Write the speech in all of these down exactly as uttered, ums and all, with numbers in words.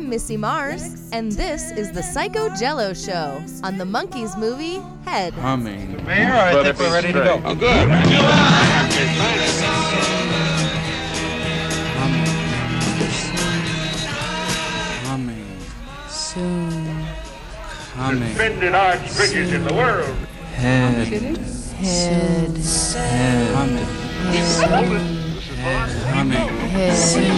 Missy Mars, and this is the Psycho Jello Show on the Monkees movie Head. Humming. Mayor, I But think we're ready to go. Oh, good. Humming. Soon. Humming. Suspended arch bridges in the world. Head. Head. Head. Humming. Head. Humming. Head.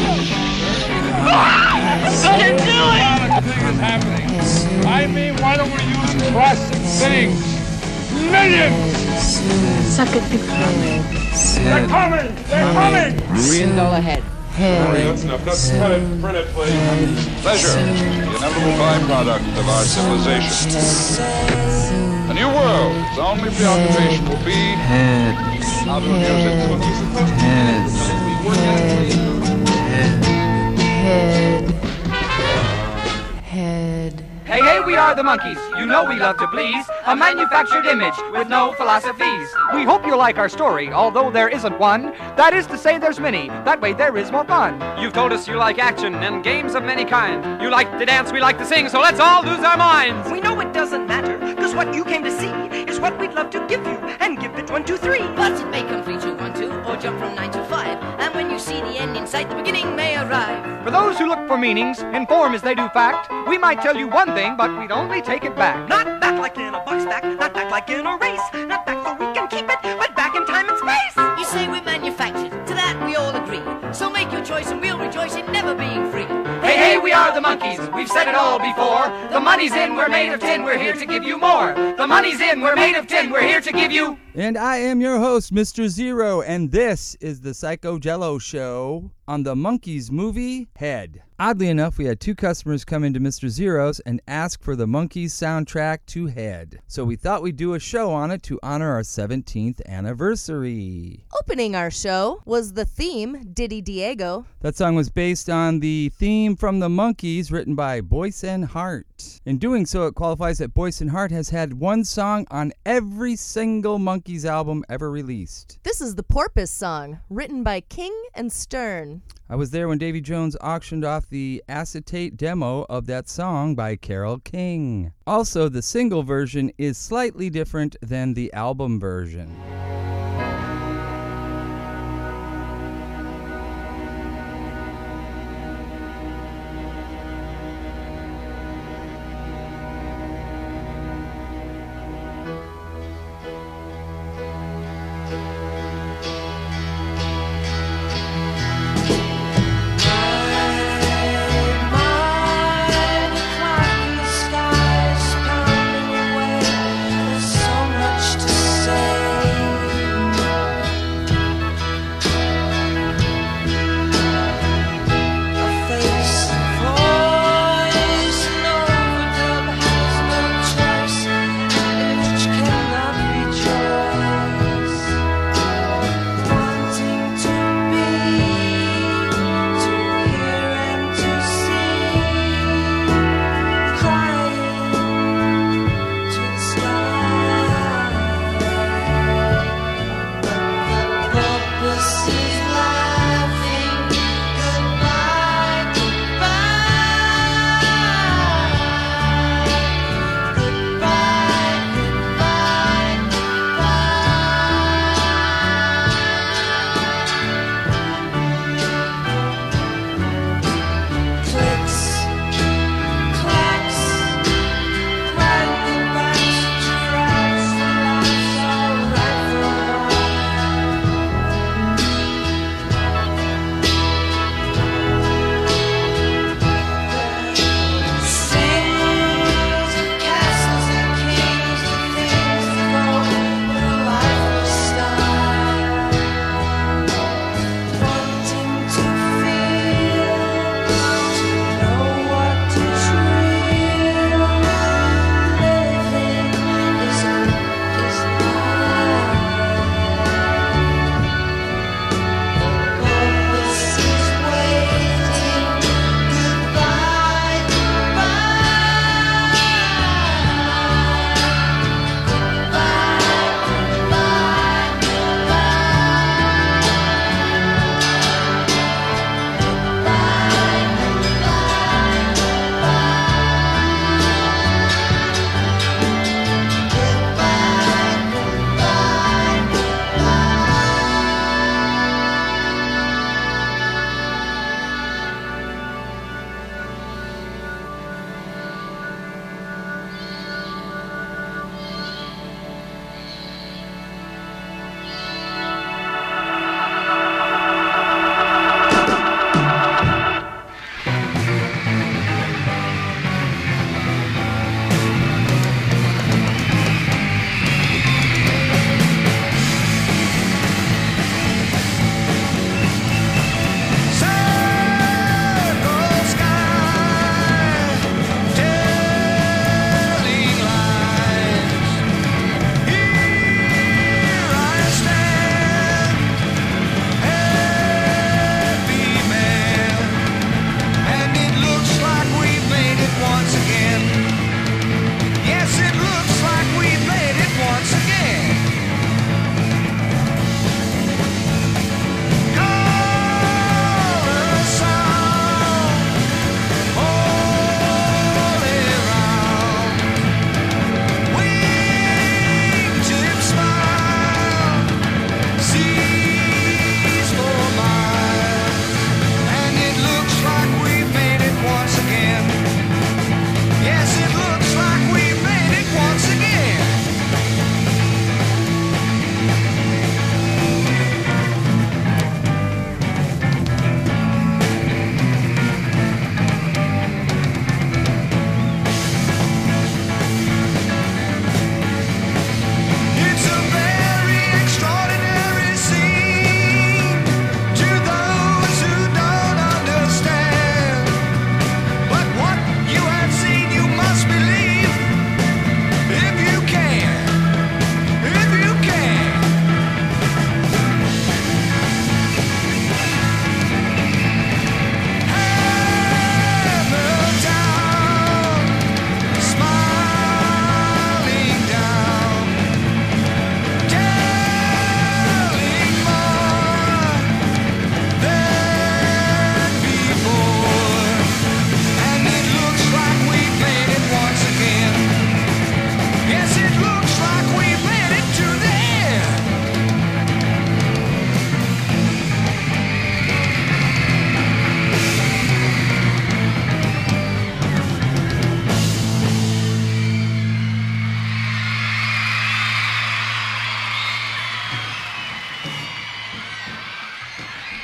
Let him do it! Everything is happening. I mean, why don't we use classic things? Millions! Suck it, big They're Head. coming! They're coming! Million dollar head. Head. That's enough. That's print it. Print it, please. Pleasure, the inevitable byproduct of our civilization. A new world, its only preoccupation will be Head. how to use it. Head. Head. Head. Hey, hey, we are the Monkees. You know we love to please. A manufactured image with no philosophies. We hope you like our story, although there isn't one. That is to say, there's many. That way there is more fun. You've told us you like action and games of many kinds. You like to dance, we like to sing, so let's all lose our minds. We know it doesn't matter, because what you came to see is what we'd love to give you, and give it one, two, three. But it may come free to one, two, or jump from nine to five. And when you see the end in sight, the beginning may arrive. For those who look for meanings, inform as they do fact, we might tell you one thing, but we'd only take it back. Not back like in a box back, not back like in a race, not back so we can keep it, but back in time and space. You say we're manufactured, to that we all agree. So make your choice and we'll rejoice in never being free. Hey, hey, we are the Monkees. We've said it all before. The money's in, we're made of tin, we're here to give you more. The money's in, we're made of tin, we're here to give you... And I am your host, Mister Zero, and this is the Psycho Jello Show on the Monkees movie Head. Oddly enough, we had two customers come into Mister Zero's and ask for the Monkees soundtrack to Head. So we thought we'd do a show on it to honor our seventeenth anniversary. Opening our show was the theme, Diddy Diego. That song was based on the theme from the Monkees written by Boyce and Hart. In doing so, it qualifies that Boyce and Hart has had one song on every single Monkees album ever released. This is the Porpoise song, written by King and Stern. I was there when Davy Jones auctioned off the acetate demo of that song by Carole King. Also, the single version is slightly different than the album version. So much to say.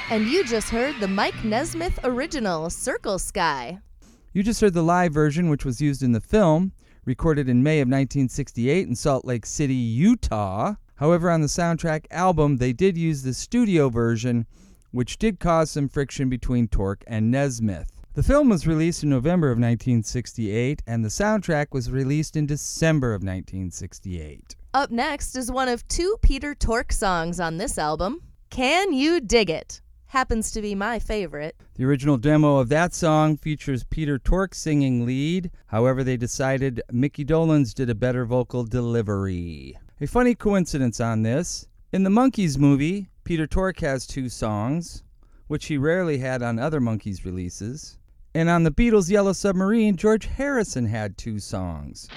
And you just heard the Mike Nesmith original, Circle Sky. You just heard the live version, which was used in the film, recorded in May of nineteen sixty-eight in Salt Lake City, Utah. However, on the soundtrack album, they did use the studio version, which did cause some friction between Tork and Nesmith. The film was released in November of nineteen sixty-eight, and the soundtrack was released in December of nineteen sixty-eight. Up next is one of two Peter Tork songs on this album, Can You Dig It? Happens to be my favorite. The original demo of that song features Peter Tork singing lead. However, they decided Mickey Dolenz did a better vocal delivery. A funny coincidence on this, in the Monkees movie, Peter Tork has two songs, which he rarely had on other Monkees releases. And on the Beatles' Yellow Submarine, George Harrison had two songs.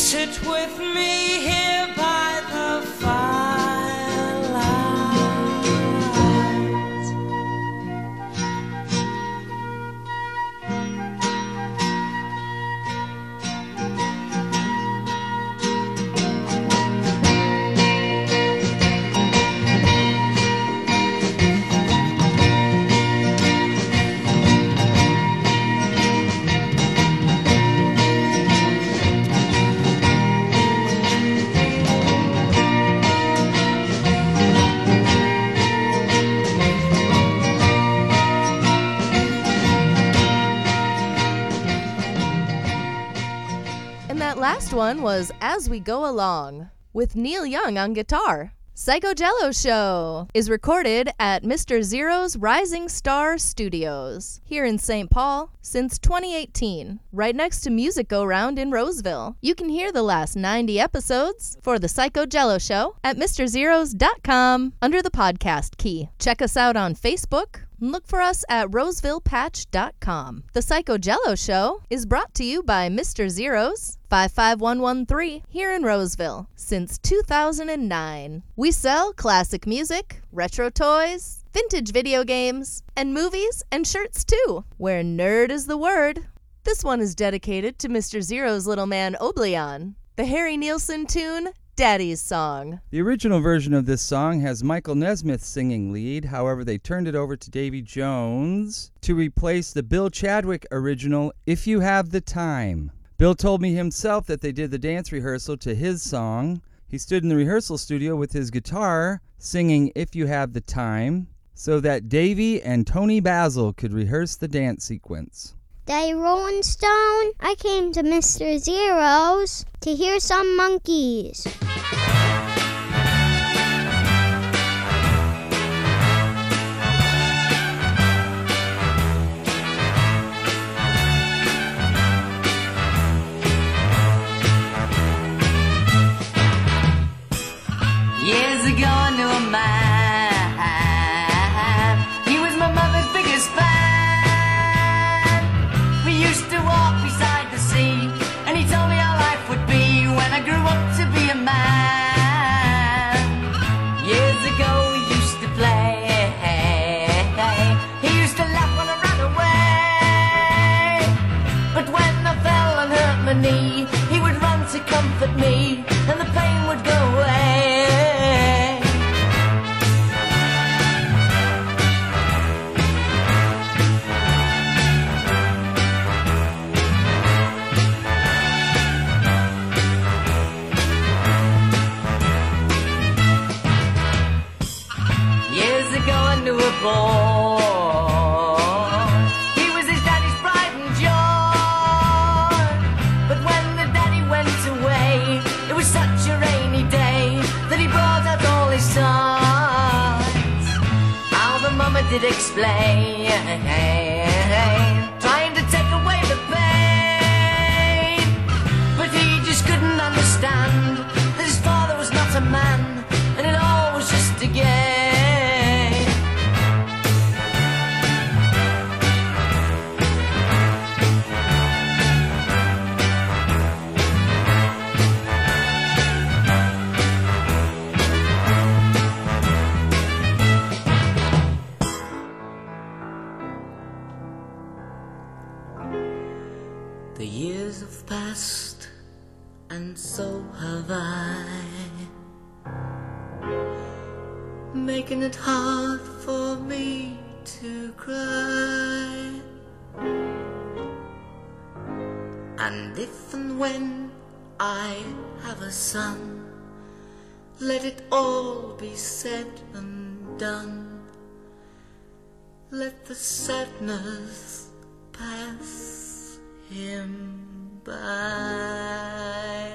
Sit with me here by the firelight. Last one was As We Go Along with Neil Young on guitar. Psycho Jello Show is recorded at Mister Zero's Rising Star Studios here in Saint Paul since twenty eighteen, right next to Music Go Round in Roseville. You can hear the last ninety episodes for the Psycho Jello Show at Mr Zeros dot com under the podcast key. Check us out on Facebook. Look for us at Roseville Patch dot com. The Psycho Jello Show is brought to you by Mister Zeros, five five one one three, here in Roseville, since two thousand nine. We sell classic music, retro toys, vintage video games, and movies and shirts too, where nerd is the word. This one is dedicated to Mister Zero's little man Oblion, the Harry Nilsson tune, Daddy's Song. The original version of this song has Michael Nesmith singing lead. However, they turned it over to Davy Jones to replace the Bill Chadwick original, If You Have the Time. Bill told me himself that they did the dance rehearsal to his song. He stood in the rehearsal studio with his guitar singing If You Have the Time so that Davy and Tony Basil could rehearse the dance sequence. Daddy Rolling Stone, I came to Mister Zero's to hear some monkeys. Years ago I knew a man. He was my mother's biggest fan. We used to walk beside the sea, and he told me how life would be when I grew up to be a man. Years ago we used to play. He used to laugh when I ran away. But when I fell and hurt my knee, he would run to comfort me, and the pain would go away. To a boy. He was his daddy's pride and joy. But when the daddy went away, it was such a rainy day that he brought out all his sons. How the mama did explain, trying to take away the pain. But he just couldn't understand that his father was not a man, and it all was just a game. The years have passed, and so have I, making it hard for me to cry. And if and when I have a son, let it all be said and done. Let the sadness pass him by.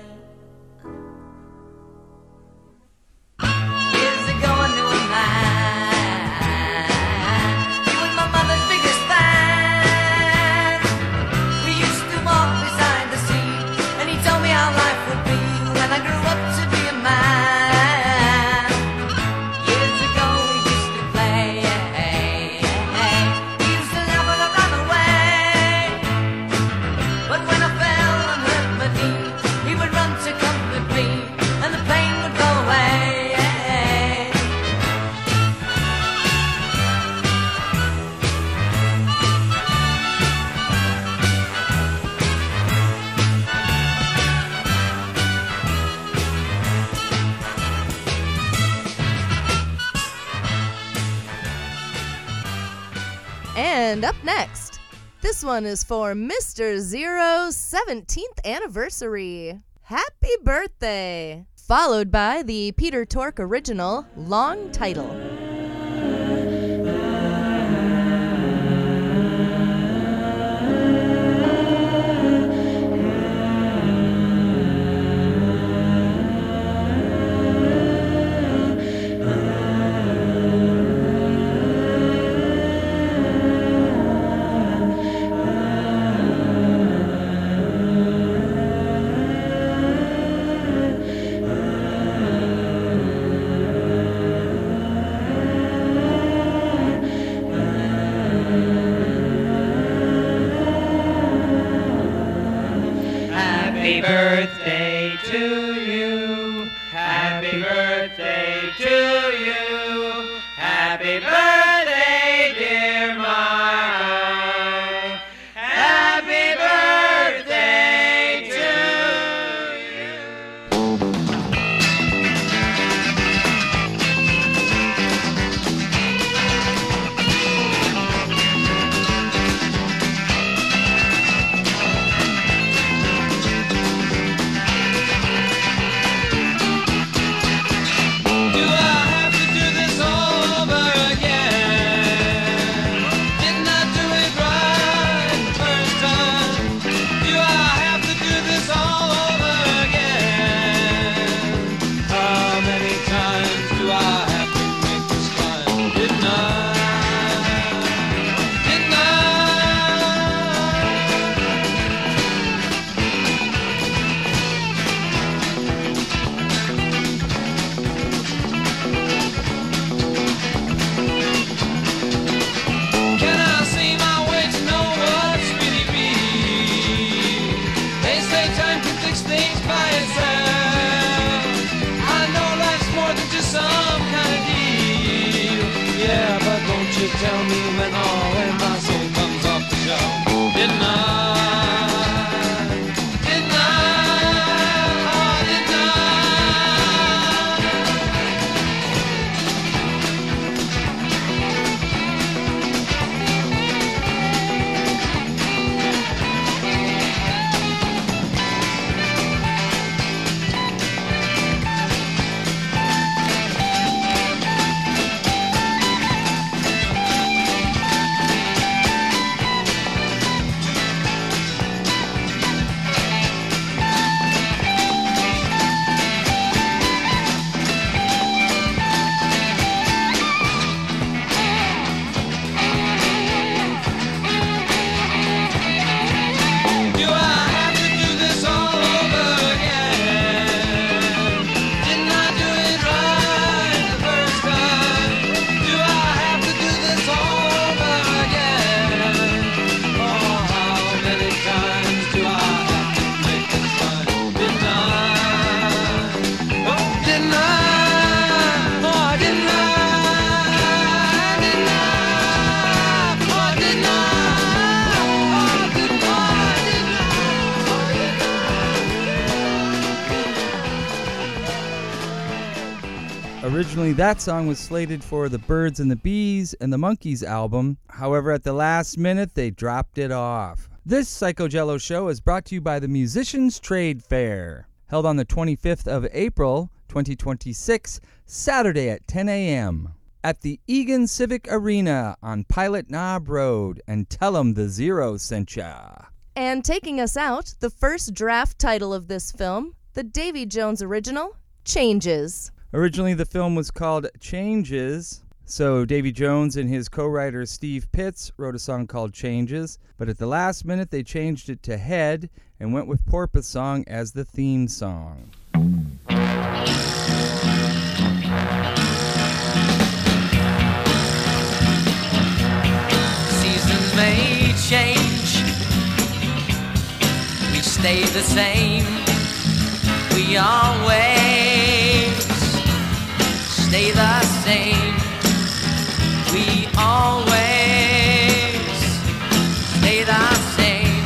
Years ago I knew a man. He was my mother's biggest fan. We used to walk beside the sea, and he told me how life would be when I grew up to be a man. Years ago we used to play. He used to laugh when I ran away. But when I fell and hurt And up next, this one is for Mister Zero's seventeenth anniversary. Happy birthday! Followed by the Peter Tork original, Long Title. Happy birthday to you. Happy birthday to you. Happy birthday, dear Mike. Happy birthday to tell me when all when my soul comes off the shelf. Didn't I? Didn't I? Oh, didn't Originally, that song was slated for the Birds and the Bees and the Monkees album. However, at the last minute, they dropped it off. This Psycho Jello show is brought to you by the Musicians Trade Fair, held on the twenty-fifth of April, twenty twenty-six, Saturday at ten a.m. at the Egan Civic Arena on Pilot Knob Road, and tell them the Zero sent ya. And taking us out, the first draft title of this film, the Davy Jones original, Changes. Originally, the film was called Changes, so Davy Jones and his co-writer Steve Pitts wrote a song called Changes, but at the last minute they changed it to Head and went with Porpoise Song as the theme song. Seasons may change, we stay the same, we always stay the same, we always stay the same.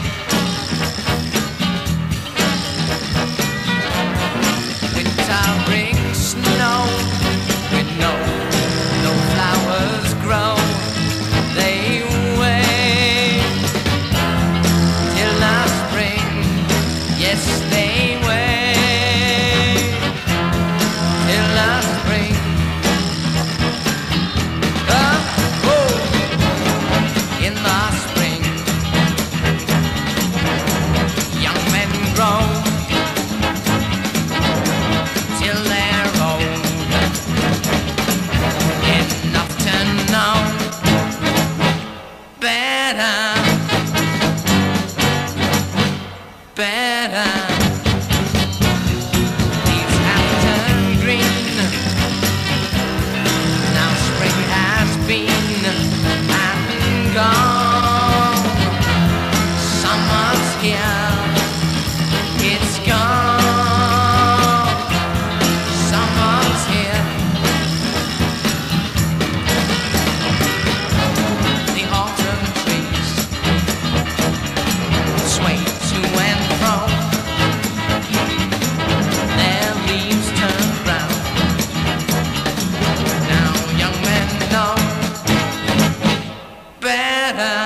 Winter brings snow, when no, no flowers grow, they wait. better. Leaves have turned green. Now spring has been and gone. Summer's here. It's gone. Summer's here. The autumn trees sway to and fro. Their leaves turn brown. Now young men know better,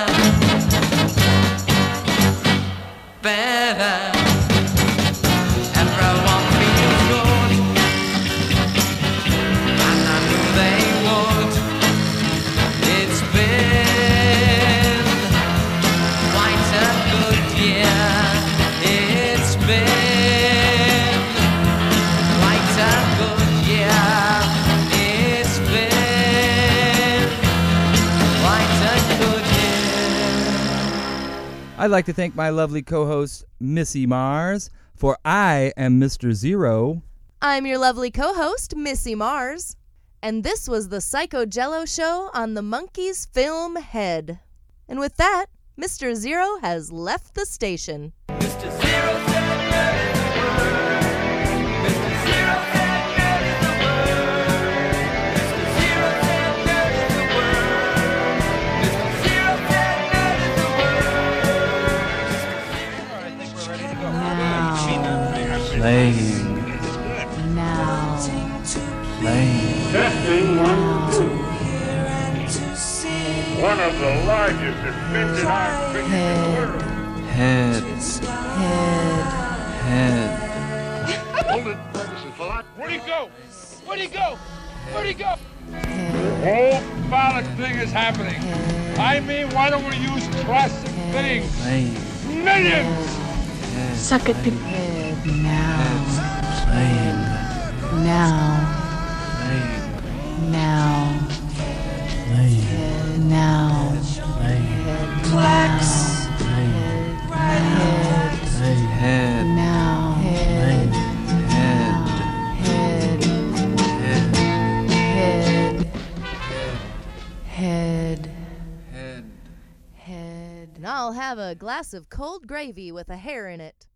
better. Everyone feels good, and I knew they would. It's been quite a good year. It's been quite a good year. It's been quite a good year. I'd like to thank my lovely co-host, Missy Mars, for I am Mister Zero. I'm your lovely co-host, Missy Mars, and this was the Psycho Jello Show on the Monkeys Film Head. And with that, Mister Zero has left the station. Mister Zero said nerd is the word. Mister Zero said nerd is the word. Mister Zero said nerd is the word. Mister Zero said nerd is the word. Playing. Now. Playing. Testing one, two. One of the largest invented art figures in the world. Head. Head. Head. Hold it. This is Fallout. Where'd he go? Where'd he go? Where'd he go? The whole phallic thing is happening. I mean, why don't we use classic things? Playing. Millions! Suck it, people. Head. Now. Playing. Now. Playing. Now. Playing. Head. Now. Playing. Head. Relax. Playing. Head. Playing. Head. Now. Playing. Head. Head. Head. Head. Head. Head. Head. Head. And I'll have a glass of cold gravy with a hair in it.